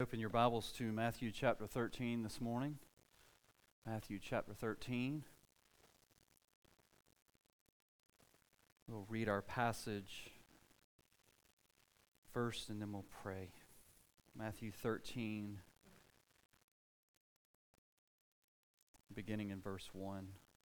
Open your Bibles to Matthew chapter 13 this morning. Matthew chapter 13. We'll read our passage first and then we'll pray. Matthew 13, beginning in verse 1.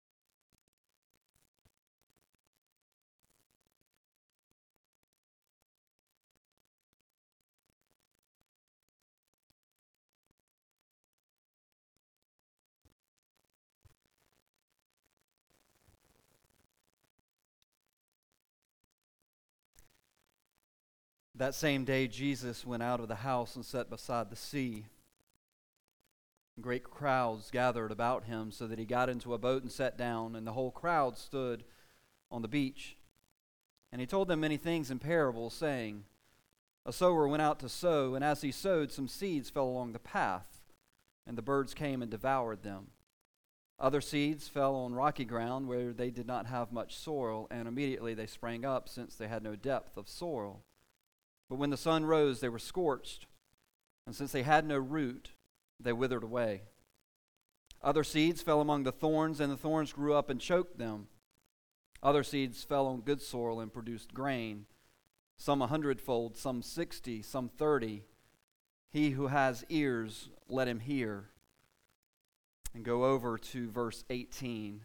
That same day Jesus went out of the house and sat beside the sea. Great crowds gathered about him, so that he got into a boat and sat down, and the whole crowd stood on the beach. And he told them many things in parables, saying, A sower went out to sow, and as he sowed, some seeds fell along the path, and the birds came and devoured them. Other seeds fell on rocky ground, where they did not have much soil, and immediately they sprang up, since they had no depth of soil. But when the sun rose, they were scorched, and since they had no root, they withered away. Other seeds fell among the thorns, and the thorns grew up and choked them. Other seeds fell on good soil and produced grain, some 100-fold, some 60, some 30. He who has ears, let him hear. And go over to verse 18.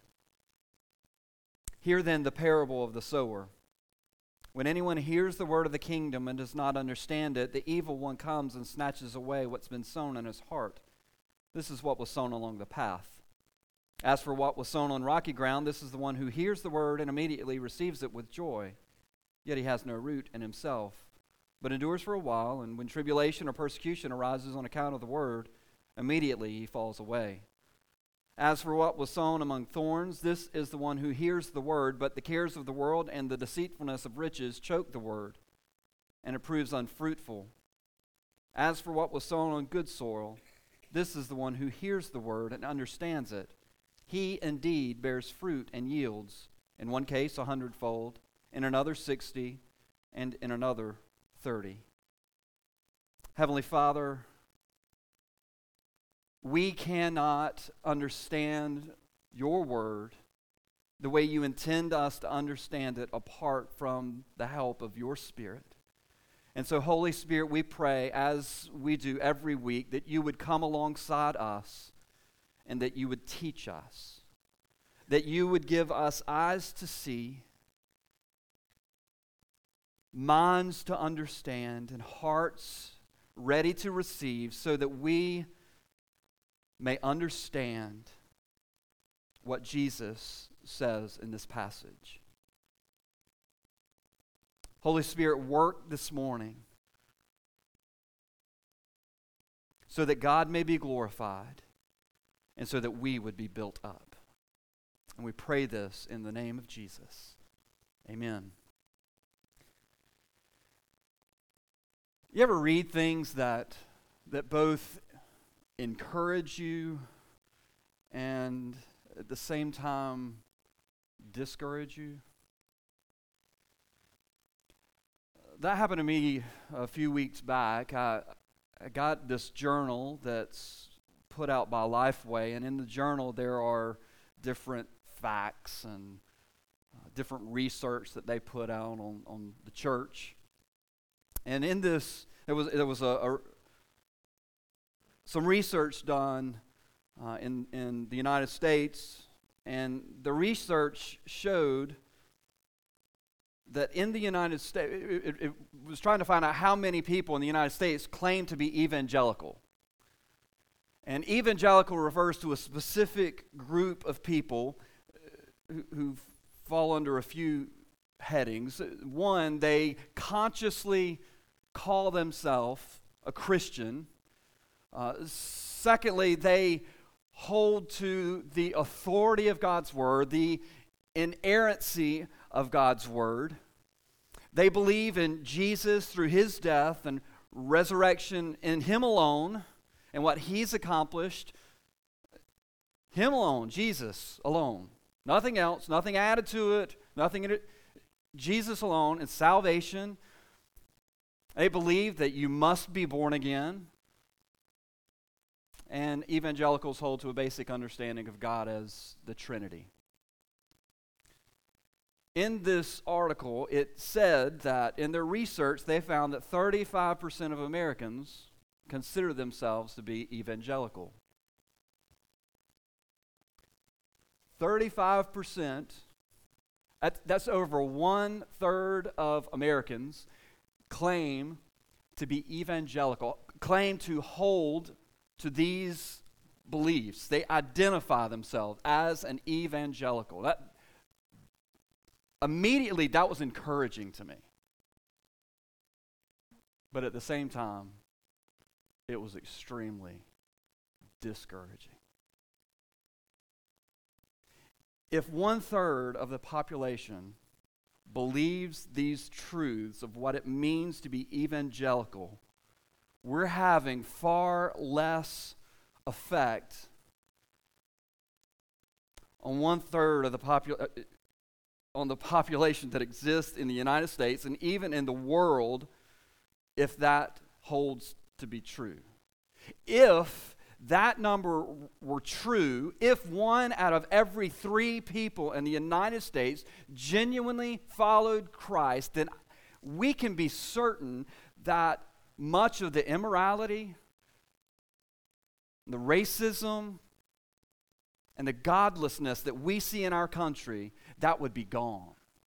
Hear then the parable of the sower. When anyone hears the word of the kingdom and does not understand it, the evil one comes and snatches away what's been sown in his heart. This is what was sown along the path. As for what was sown on rocky ground, this is the one who hears the word and immediately receives it with joy. Yet he has no root in himself, but endures for a while, and when tribulation or persecution arises on account of the word, immediately he falls away. As for what was sown among thorns, this is the one who hears the word, but the cares of the world and the deceitfulness of riches choke the word, and it proves unfruitful. As for what was sown on good soil, this is the one who hears the word and understands it. He indeed bears fruit and yields, in one case 100-fold, in another 60, and in another 30. Heavenly Father, we cannot understand your word the way you intend us to understand it apart from the help of your Spirit. And so, Holy Spirit, we pray, as we do every week, that you would come alongside us and that you would teach us, that you would give us eyes to see, minds to understand, and hearts ready to receive, so that we may understand what Jesus says in this passage. Holy Spirit, work this morning so that God may be glorified and so that we would be built up. And we pray this in the name of Jesus. Amen. You ever read things that both encourage you and at the same time discourage you? That happened to me a few weeks back. I got this journal that's put out by Lifeway, and in the journal there are different facts and different research that they put out on the church. And in this, there was some research done in the United States, and the research showed that in the United States, it was trying to find out how many people in the United States claim to be evangelical. And evangelical refers to a specific group of people who fall under a few headings. One, they consciously call themselves a Christian. Secondly, they hold to the authority of God's word, the inerrancy of God's word. They believe in Jesus through his death and resurrection, in him alone and what he's accomplished. Him alone, Jesus alone. Nothing else, nothing added to it, nothing in it. Jesus alone and salvation. They believe that you must be born again. and evangelicals hold to a basic understanding of God as the Trinity. In this article, it said that in their research, they found that 35% of Americans consider themselves to be evangelical. 35%, that's over 1/3 of Americans claim to be evangelical, claim to hold to these beliefs. They identify themselves as an evangelical. Immediately, that was encouraging to me. But at the same time, it was extremely discouraging. If 1/3 of the population believes these truths of what it means to be evangelical, we're having far less effect on 1/3 of the on the population that exists in the United States and even in the world, if that holds to be true. If that number were true, if 1 out of every 3 people in the United States genuinely followed Christ, then we can be certain that much of the immorality, the racism, and the godlessness that we see in our country, that would be gone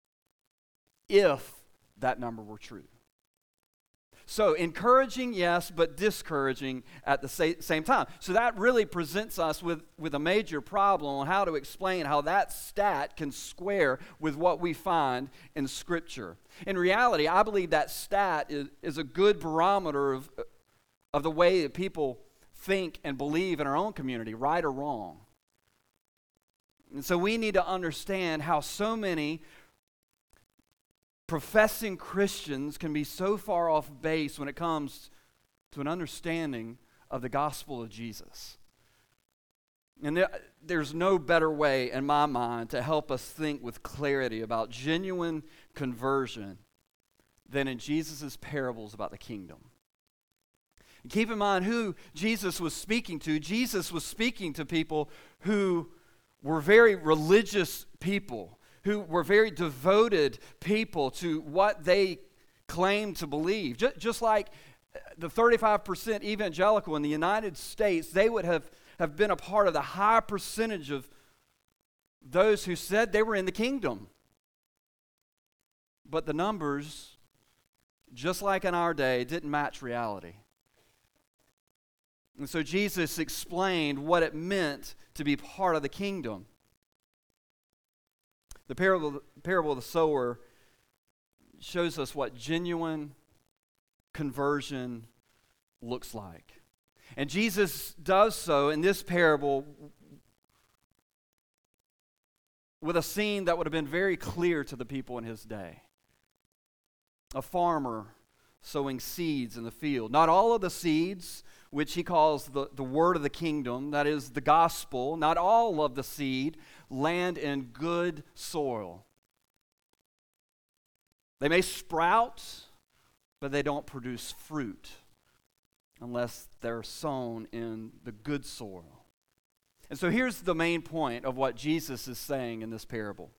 if that number were true. So encouraging, yes, but discouraging at the same time. So that really presents us with a major problem on how to explain how that stat can square with what we find in Scripture. In reality, I believe that stat is a good barometer of the way that people think and believe in our own community, right or wrong. And so we need to understand how so many professing Christians can be so far off base when it comes to an understanding of the gospel of Jesus. And there's no better way, in my mind, to help us think with clarity about genuine conversion than in Jesus' parables about the kingdom. And keep in mind who Jesus was speaking to. Jesus was speaking to people who were very religious people, who were very devoted people to what they claimed to believe. Just like the 35% evangelical in the United States, they would have been a part of the high percentage of those who said they were in the kingdom. But the numbers, just like in our day, didn't match reality. And so Jesus explained what it meant to be part of the kingdom. The parable of the sower shows us what genuine conversion looks like. And Jesus does so in this parable with a scene that would have been very clear to the people in his day. A farmer sowing seeds in the field. Not all of the seeds, which he calls the word of the kingdom, that is the gospel, not all of the seed land in good soil. They may sprout, but they don't produce fruit unless they're sown in the good soil. And so here's the main point of what Jesus is saying in this parable.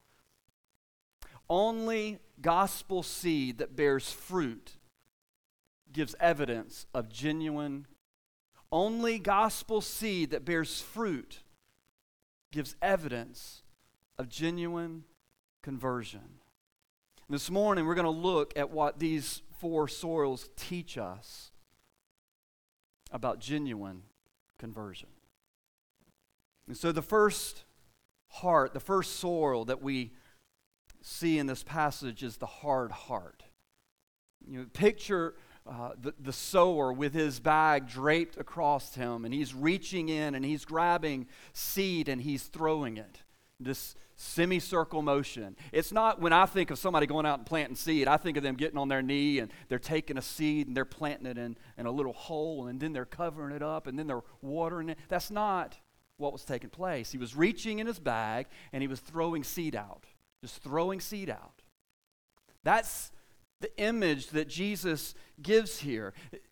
Only gospel seed that bears fruit gives evidence of genuine. Only gospel seed that bears fruit gives evidence of genuine conversion. This morning we're going to look at what these 4 soils teach us about genuine conversion. And so the first heart, the first soil that we see in this passage is the hard heart. You know, picture the sower with his bag draped across him, and he's reaching in and he's grabbing seed and he's throwing it. This semicircle motion. It's not, when I think of somebody going out and planting seed, I think of them getting on their knee and they're taking a seed and they're planting it in a little hole, and then they're covering it up and then they're watering it. That's not what was taking place. He was reaching in his bag and he was throwing seed out. Just throwing seed out. That's the image that Jesus gives here.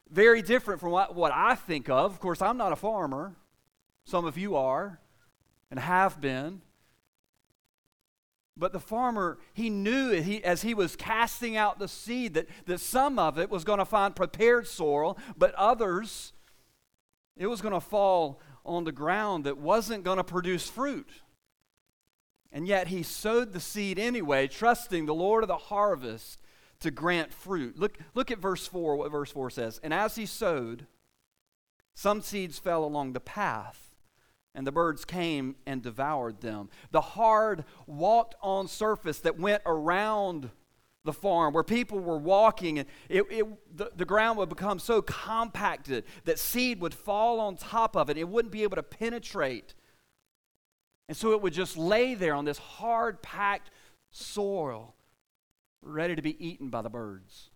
Very different from what I think of. Of course, I'm not a farmer. Some of you are and have been. But the farmer, he knew it, as he was casting out the seed that some of it was going to find prepared soil, but others, it was going to fall on the ground that wasn't going to produce fruit. And yet he sowed the seed anyway, trusting the Lord of the harvest to grant fruit. Look at verse 4, what verse 4 says. And as he sowed, some seeds fell along the path, and the birds came and devoured them. The hard, walked-on surface that went around the farm, where people were walking, and the ground would become so compacted that seed would fall on top of it. It wouldn't be able to penetrate. And so it would just lay there on this hard, packed soil, ready to be eaten by the birds.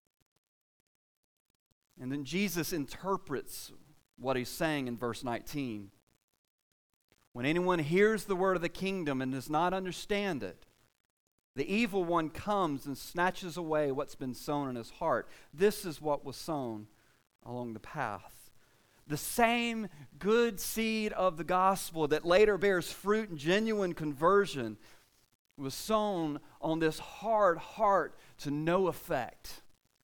And then Jesus interprets what he's saying in verse 19. When anyone hears the word of the kingdom and does not understand it, the evil one comes and snatches away what's been sown in his heart. This is what was sown along the path. The same good seed of the gospel that later bears fruit and genuine conversion was sown on this hard heart to no effect.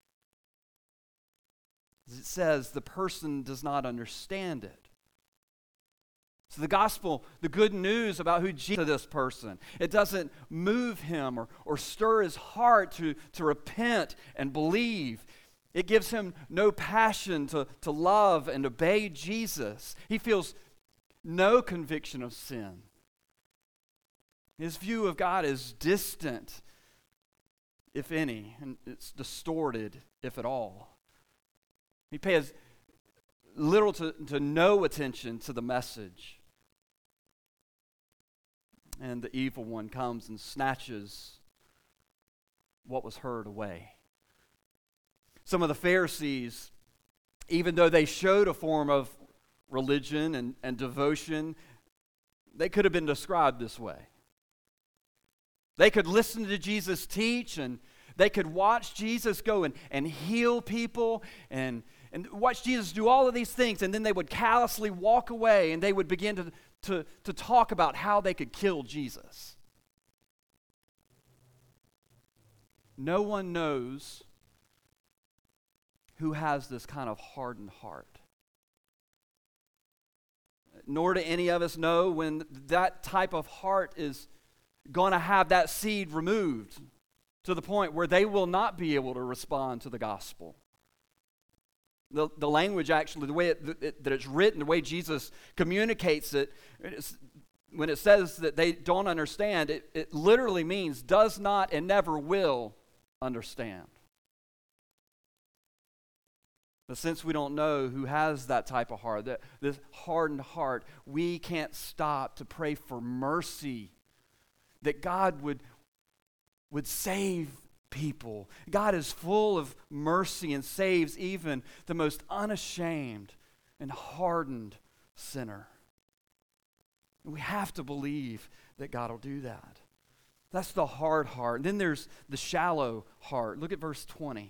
As it says, the person does not understand it. So the gospel, the good news about who Jesus is to this person, it doesn't move him or stir his heart to repent and believe. It gives him no passion to love and obey Jesus. He feels no conviction of sin. His view of God is distant, if any, and it's distorted, if at all. He pays little to no attention to the message. And the evil one comes and snatches what was heard away. Some of the Pharisees, even though they showed a form of religion and devotion, they could have been described this way. They could listen to Jesus teach, and they could watch Jesus go and heal people and watch Jesus do all of these things, and then they would callously walk away and they would begin to talk about how they could kill Jesus. No one knows who has this kind of hardened heart. Nor do any of us know when that type of heart is going to have that seed removed to the point where they will not be able to respond to the gospel. The language, actually, the way that it's written, the way Jesus communicates it, when it says that they don't understand, it literally means does not and never will understand. But since we don't know who has that type of heart, this hardened heart, we can't stop to pray for mercy, that God would save people. God is full of mercy and saves even the most unashamed and hardened sinner. And we have to believe that God will do that. That's the hard heart. And then there's the shallow heart. Look at verse 20.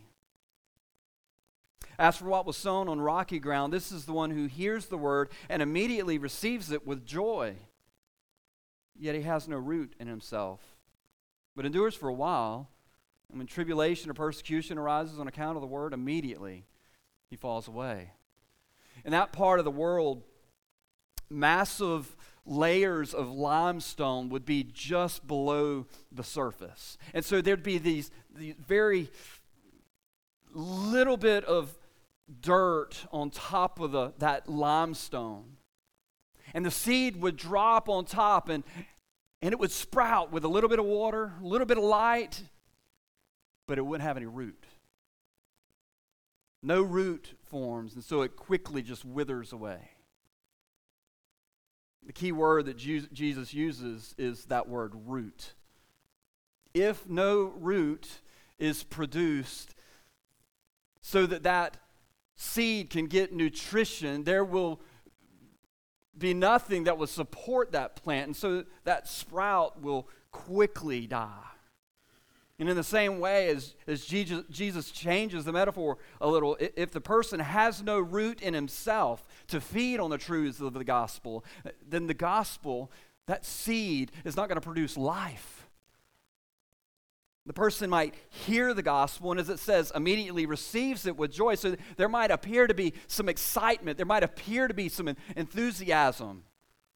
As for what was sown on rocky ground, this is the one who hears the word and immediately receives it with joy. Yet he has no root in himself, but endures for a while. And when tribulation or persecution arises on account of the word, immediately he falls away. In that part of the world, massive layers of limestone would be just below the surface. And so there'd be these very little bit of dirt on top of that limestone. And the seed would drop on top and it would sprout with a little bit of water, a little bit of light, but it wouldn't have any root. No root forms, and so it quickly just withers away. The key word that Jesus uses is that word root. If no root is produced so that seed can get nutrition, there will be nothing that will support that plant, and so that sprout will quickly die. And in the same way as Jesus changes the metaphor a little, if the person has no root in himself to feed on the truths of the gospel, then the gospel, that seed, is not going to produce life. The person might hear the gospel, and as it says, immediately receives it with joy. So there might appear to be some excitement. There might appear to be some enthusiasm.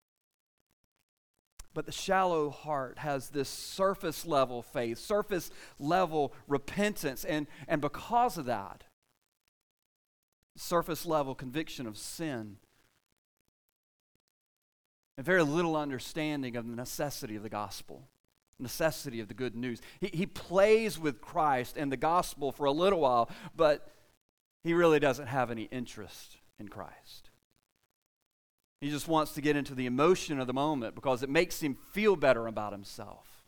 But the shallow heart has this surface level faith, surface level repentance, and because of that, surface level conviction of sin, and very little understanding of the necessity of the gospel, necessity of the good news. He plays with Christ and the gospel for a little while, but he really doesn't have any interest in Christ. He just wants to get into the emotion of the moment because it makes him feel better about himself.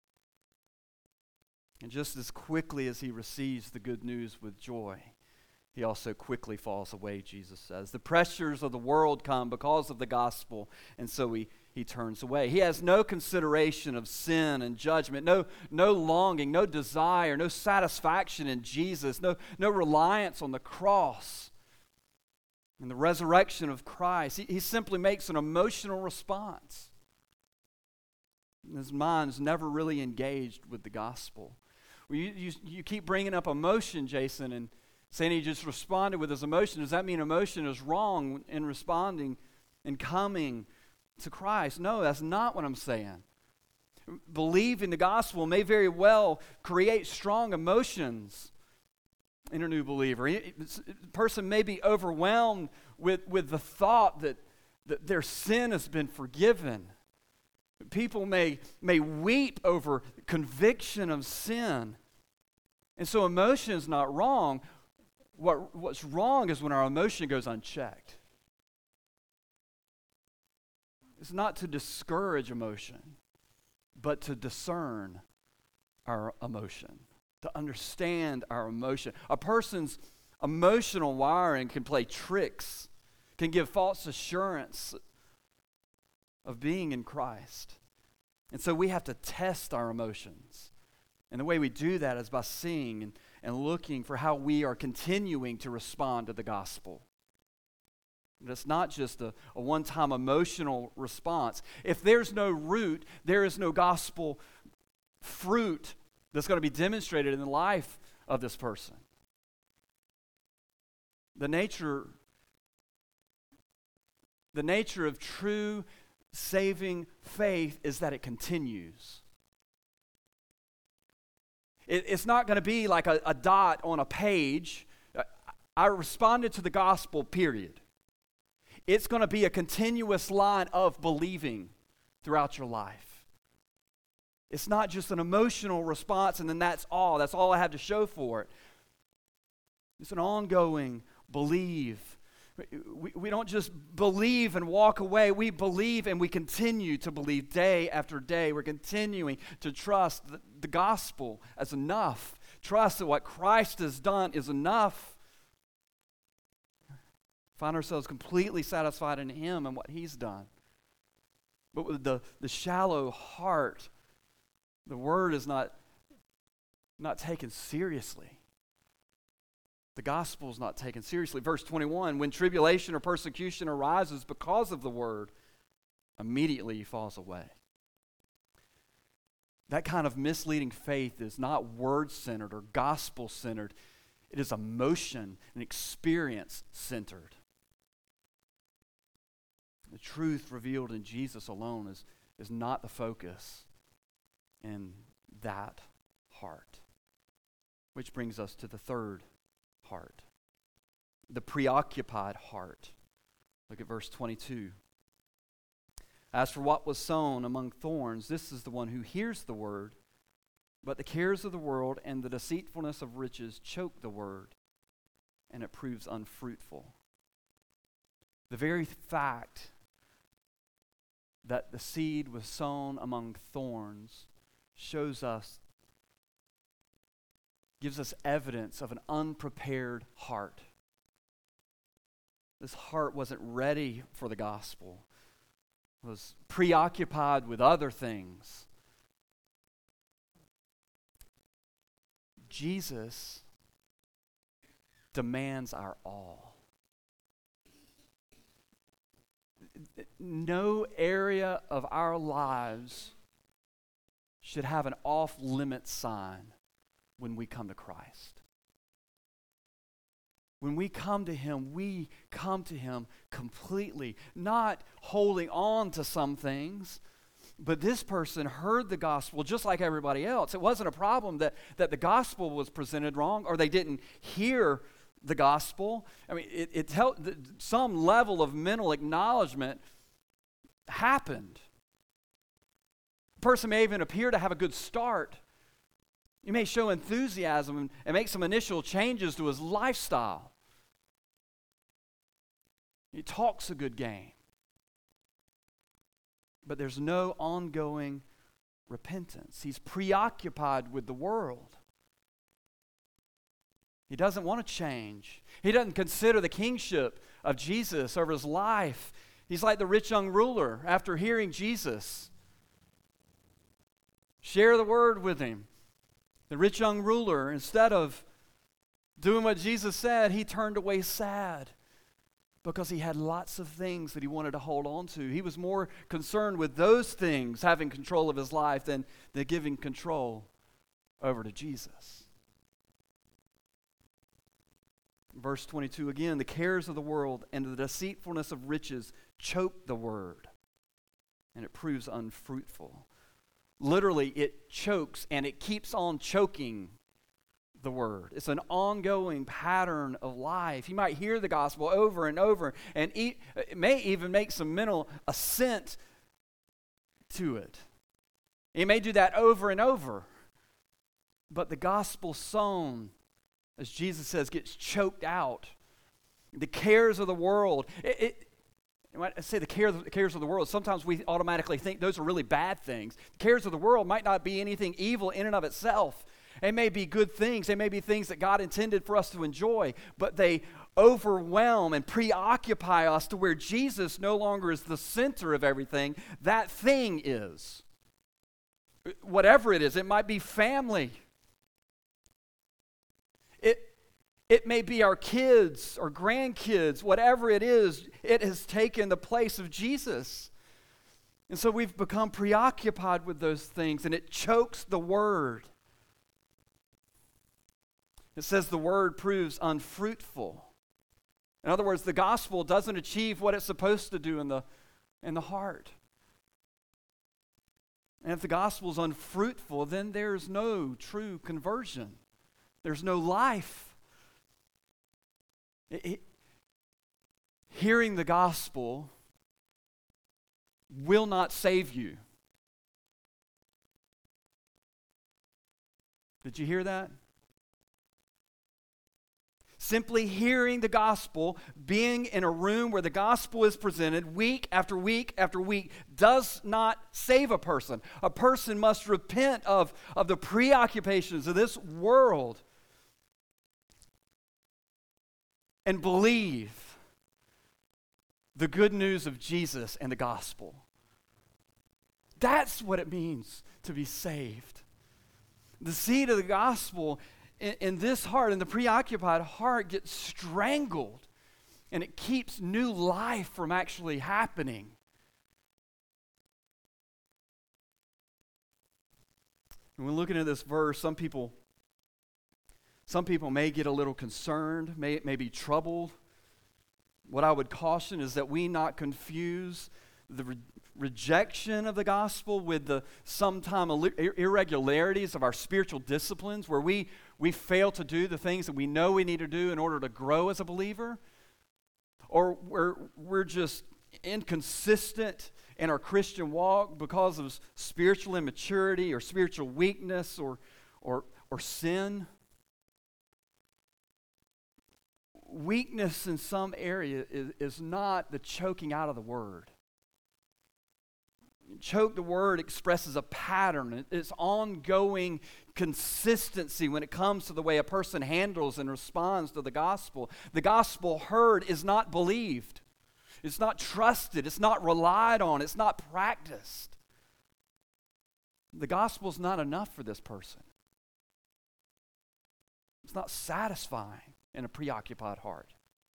And just as quickly as he receives the good news with joy, he also quickly falls away, Jesus says. The pressures of the world come because of the gospel, and so he turns away. He has no consideration of sin and judgment, no longing, no desire, no satisfaction in Jesus, no reliance on the cross and the resurrection of Christ. He simply makes an emotional response. His mind's never really engaged with the gospel. Well, you keep bringing up emotion, Jason, and saying he just responded with his emotion. Does that mean emotion is wrong in responding and coming to Christ? No, that's not what I'm saying. Believing the gospel may very well create strong emotions in a new believer. A person may be overwhelmed with the thought that their sin has been forgiven. People may weep over conviction of sin. And so emotion is not wrong. What's wrong is when our emotion goes unchecked. It's not to discourage emotion, but to discern our emotion, to understand our emotion. A person's emotional wiring can play tricks, can give false assurance of being in Christ. And so we have to test our emotions. And the way we do that is by seeing and looking for how we are continuing to respond to the gospel. But it's not just a one-time emotional response. If there's no root, there is no gospel fruit that's going to be demonstrated in the life of this person. The nature of true saving faith is that it continues. It's not going to be like a dot on a page. I responded to the gospel, period. It's going to be a continuous line of believing throughout your life. It's not just an emotional response and then that's all. That's all I have to show for it. It's an ongoing believe. We don't just believe and walk away. We believe and we continue to believe day after day. We're continuing to trust the gospel as enough. Trust that what Christ has done is enough. Find ourselves completely satisfied in Him and what He's done. But with the shallow heart, the word is not taken seriously. The gospel is not taken seriously. Verse 21, when tribulation or persecution arises because of the word, immediately he falls away. That kind of misleading faith is not word-centered or gospel-centered. It is emotion and experience-centered. The truth revealed in Jesus alone is not the focus in that heart. Which brings us to the third heart, the preoccupied heart. Look at verse 22. As for what was sown among thorns, this is the one who hears the word, but the cares of the world and the deceitfulness of riches choke the word, and it proves unfruitful. The very fact that the seed was sown among thorns gives us evidence of an unprepared heart. This heart wasn't ready for the gospel. It was preoccupied with other things. Jesus demands our all. No area of our lives should have an off-limit sign when we come to Christ. When we come to Him, we come to Him completely, not holding on to some things. But this person heard the gospel just like everybody else. It wasn't a problem that the gospel was presented wrong or they didn't hear the gospel. I mean, it helped, some level of mental acknowledgement happened. A person may even appear to have a good start. He may show enthusiasm and make some initial changes to his lifestyle. He talks a good game. But there's no ongoing repentance. He's preoccupied with the world. He doesn't want to change. He doesn't consider the kingship of Jesus over his life. He's like the rich young ruler after hearing Jesus. Share the word with him. The rich young ruler, instead of doing what Jesus said, he turned away sad because he had lots of things that he wanted to hold on to. He was more concerned with those things having control of his life than giving control over to Jesus. Verse 22 again, the cares of the world and the deceitfulness of riches choke the word, and it proves unfruitful. Literally, it chokes and it keeps on choking the word. It's an ongoing pattern of life. You might hear the gospel over and over, and it may even make some mental assent to it. You may do that over and over. But the gospel sown, as Jesus says, gets choked out. The cares of the world. When I say the cares of the world, sometimes we automatically think those are really bad things. The cares of the world might not be anything evil in and of itself. They may be good things. They may be things that God intended for us to enjoy, but they overwhelm and preoccupy us to where Jesus no longer is the center of everything. That thing is. Whatever it is, it might be family. It may be our kids or grandkids, whatever it is, it has taken the place of Jesus. And so we've become preoccupied with those things, and it chokes the word. It says the word proves unfruitful. In other words, the gospel doesn't achieve what it's supposed to do in the heart. And if the gospel is unfruitful, then there's no true conversion. There's no life. Hearing the gospel will not save you. Did you hear that? Simply hearing the gospel, being in a room where the gospel is presented week after week after week, does not save a person. A person must repent of the preoccupations of this world and believe the good news of Jesus and the gospel. That's what it means to be saved. The seed of the gospel in this heart, in the preoccupied heart, gets strangled, and it keeps new life from actually happening. When we're looking at this verse, some people may get a little concerned, may be troubled. What I would caution is that we not confuse the rejection of the gospel with the sometime irregularities of our spiritual disciplines, where we fail to do the things that we know we need to do in order to grow as a believer, or we're just inconsistent in our Christian walk because of spiritual immaturity or spiritual weakness or sin. Weakness in some area is not the choking out of the word. Choke the word expresses a pattern. It's ongoing consistency when it comes to the way a person handles and responds to the gospel. The gospel heard is not believed. It's not trusted. It's not relied on. It's not practiced. The gospel's not enough for this person. It's not satisfying in a preoccupied heart.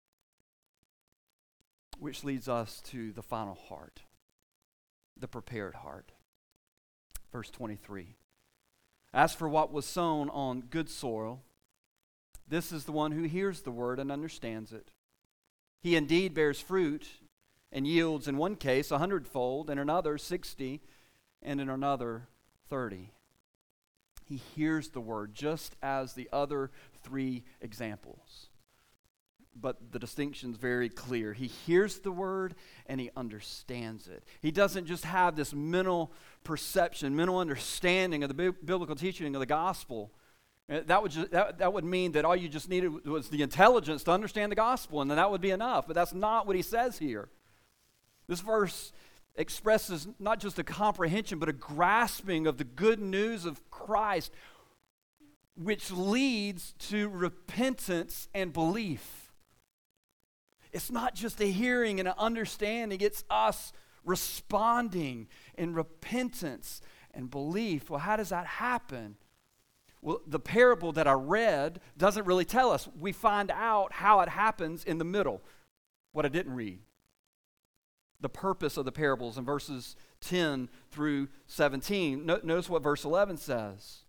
Which leads us to the final heart, the prepared heart. Verse 23. As for what was sown on good soil, this is the one who hears the word and understands it. He indeed bears fruit and yields in one case 100-fold, in another 60, and in another 30. He hears the word just as the other three examples. But the distinction's very clear. He hears the word and he understands it. He doesn't just have this mental perception, mental understanding of the biblical teaching of the gospel. That would mean that all you just needed was the intelligence to understand the gospel, and then that would be enough. But that's not what he says here. This verse expresses not just a comprehension, but a grasping of the good news of Christ, which leads to repentance and belief. It's not just a hearing and an understanding, it's us responding in repentance and belief. Well, how does that happen? Well, the parable that I read doesn't really tell us. We find out how it happens in the middle, what I didn't read. The purpose of the parables in verses 10 through 17. Notice what verse 11 says.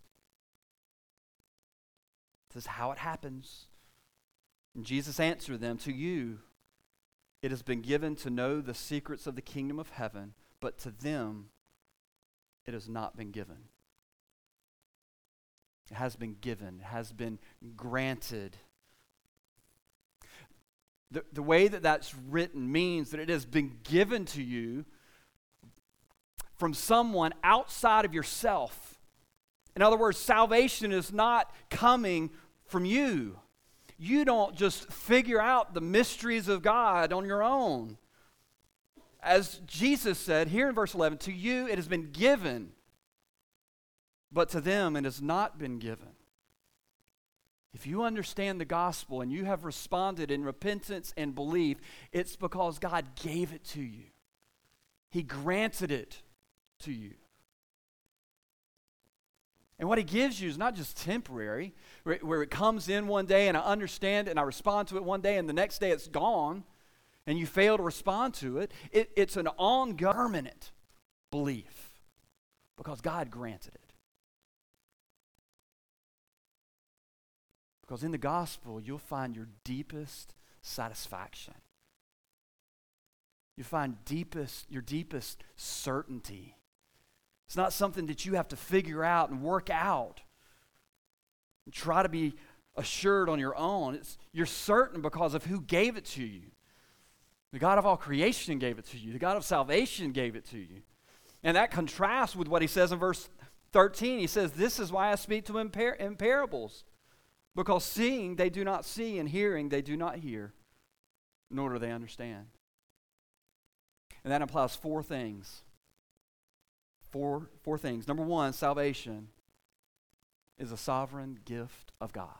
It says how it happens. And Jesus answered them, to you it has been given to know the secrets of the kingdom of heaven, but to them it has not been given. It has been given, it has been granted. The way that that's written means that it has been given to you from someone outside of yourself. In other words, salvation is not coming from you. You don't just figure out the mysteries of God on your own. As Jesus said here in verse 11, to you it has been given, but to them it has not been given. If you understand the gospel and you have responded in repentance and belief, it's because God gave it to you. He granted it to you. And what he gives you is not just temporary, where it comes in one day and I understand it and I respond to it one day and the next day it's gone and you fail to respond to it. It's an ongoing, permanent belief because God granted it. Because in the gospel, you'll find your deepest satisfaction. You find your deepest certainty. It's not something that you have to figure out and work out and try to be assured on your own. You're certain because of who gave it to you. The God of all creation gave it to you. The God of salvation gave it to you. And that contrasts with what he says in verse 13. He says, this is why I speak to them in parables. Because seeing they do not see, and hearing they do not hear, nor do they understand. And that implies four things. Four things. Number one, salvation is a sovereign gift of God.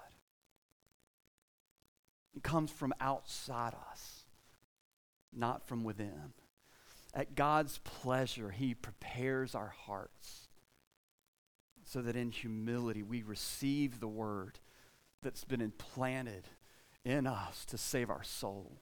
It comes from outside us, not from within. At God's pleasure, he prepares our hearts so that in humility we receive the word that's been implanted in us to save our soul.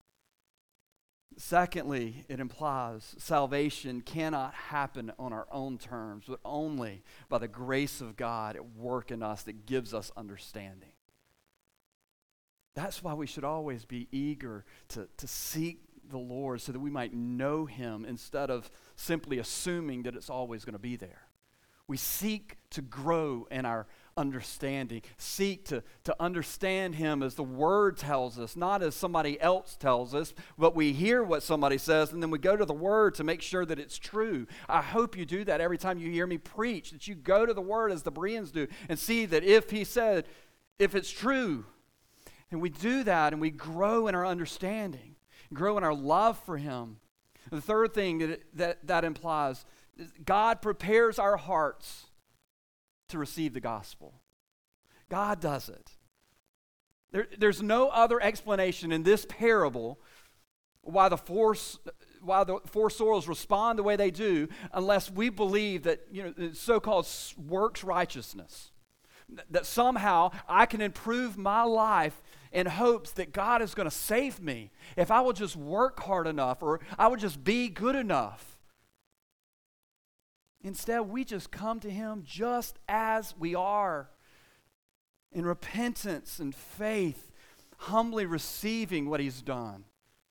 Secondly, it implies salvation cannot happen on our own terms, but only by the grace of God at work in us that gives us understanding. That's why we should always be eager to seek the Lord so that we might know him instead of simply assuming that it's always going to be there. We seek to grow in our understanding, seek to understand him as the word tells us, not as somebody else tells us, but we hear what somebody says and then we go to the word to make sure that it's true. I hope you do that every time you hear me preach, that you go to the word as the Bereans do and see that if he said, if it's true. And we do that and we grow in our understanding, grow in our love for him. The third thing that implies is God prepares our hearts to receive the gospel. God does it. There's no other explanation in this parable why the four soils respond the way they do unless we believe that, so-called works righteousness, that somehow I can improve my life in hopes that God is going to save me if I will just work hard enough or I will just be good enough. Instead, we just come to Him just as we are, in repentance and faith, humbly receiving what He's done.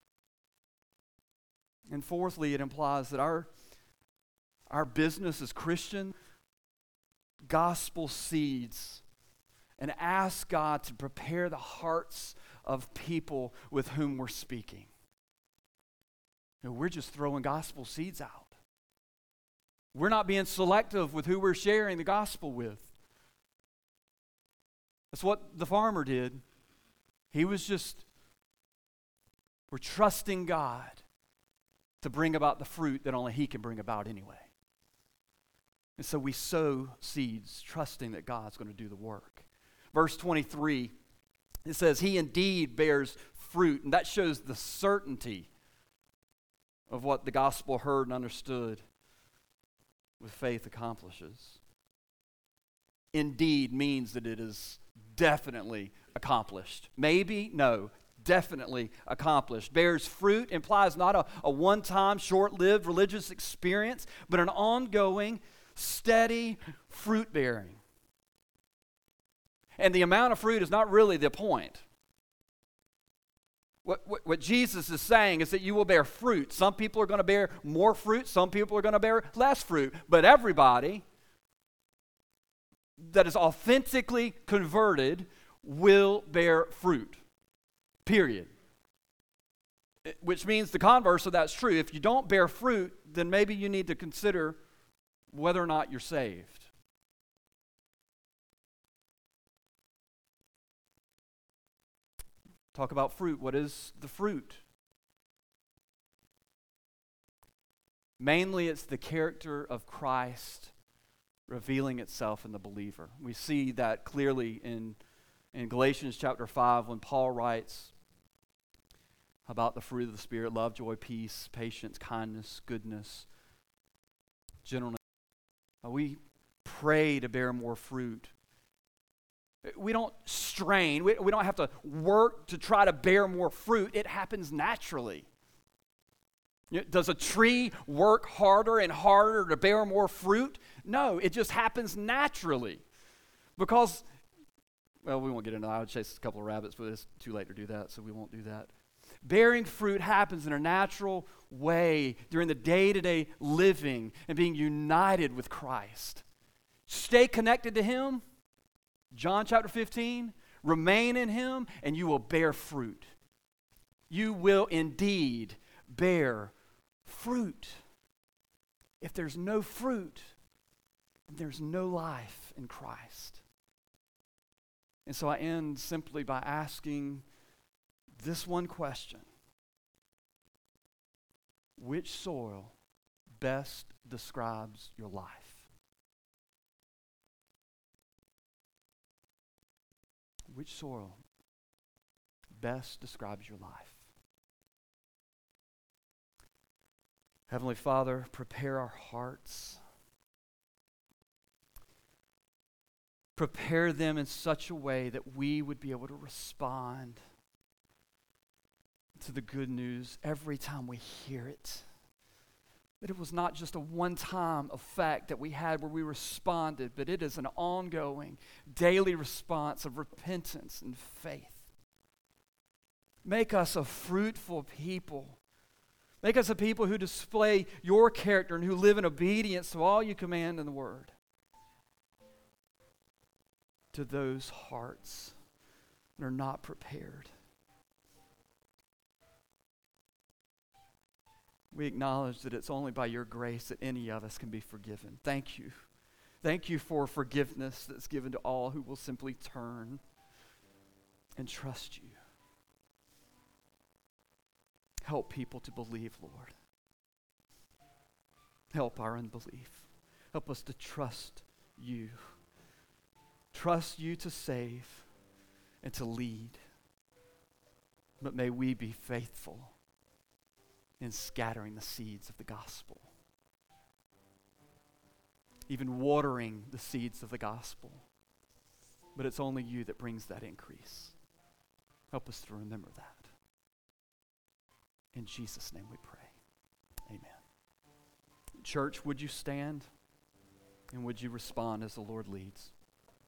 And fourthly, it implies that our business as Christian, gospel seeds, and ask God to prepare the hearts of people with whom we're speaking. We're just throwing gospel seeds out. We're not being selective with who we're sharing the gospel with. That's what the farmer did. We're trusting God to bring about the fruit that only He can bring about anyway. And so we sow seeds, trusting that God's going to do the work. Verse 23, it says, He indeed bears fruit, and that shows the certainty of what the gospel heard and understood with faith accomplishes. Indeed means that it is definitely accomplished. Maybe? No. Definitely accomplished. Bears fruit implies not a one-time, short-lived religious experience, but an ongoing, steady fruit bearing. And the amount of fruit is not really the point. What Jesus is saying is that you will bear fruit. Some people are going to bear more fruit, some people are going to bear less fruit, but everybody that is authentically converted will bear fruit. Period. Which means the converse of that's true. If you don't bear fruit, then maybe you need to consider whether or not you're saved. Talk about fruit. What is the fruit? Mainly, it's the character of Christ revealing itself in the believer. We see that clearly in Galatians chapter 5 when Paul writes about the fruit of the Spirit: love, joy, peace, patience, kindness, goodness, gentleness. We pray to bear more fruit. We don't strain. We don't have to work to try to bear more fruit. It happens naturally. Does a tree work harder and harder to bear more fruit? No, it just happens naturally. Because, well, we won't get into that. I would chase a couple of rabbits, but it's too late to do that, so we won't do that. Bearing fruit happens in a natural way during the day-to-day living and being united with Christ. Stay connected to Him. John chapter 15, remain in Him and you will bear fruit. You will indeed bear fruit. If there's no fruit, then there's no life in Christ. And so I end simply by asking this one question: which soil best describes your life? Which soil best describes your life? Heavenly Father, prepare our hearts. Prepare them in such a way that we would be able to respond to the good news every time we hear it. That it was not just a one-time effect that we had where we responded, but it is an ongoing, daily response of repentance and faith. Make us a fruitful people. Make us a people who display your character and who live in obedience to all you command in the Word. To those hearts that are not prepared, we acknowledge that it's only by your grace that any of us can be forgiven. Thank you. Thank you for forgiveness that's given to all who will simply turn and trust you. Help people to believe, Lord. Help our unbelief. Help us to trust you. Trust you to save and to lead. But may we be faithful in scattering the seeds of the gospel. Even watering the seeds of the gospel but it's only you that brings that increase. Help us to remember that. In Jesus' name we pray. Amen. Church, would you stand and would you respond as the Lord leads?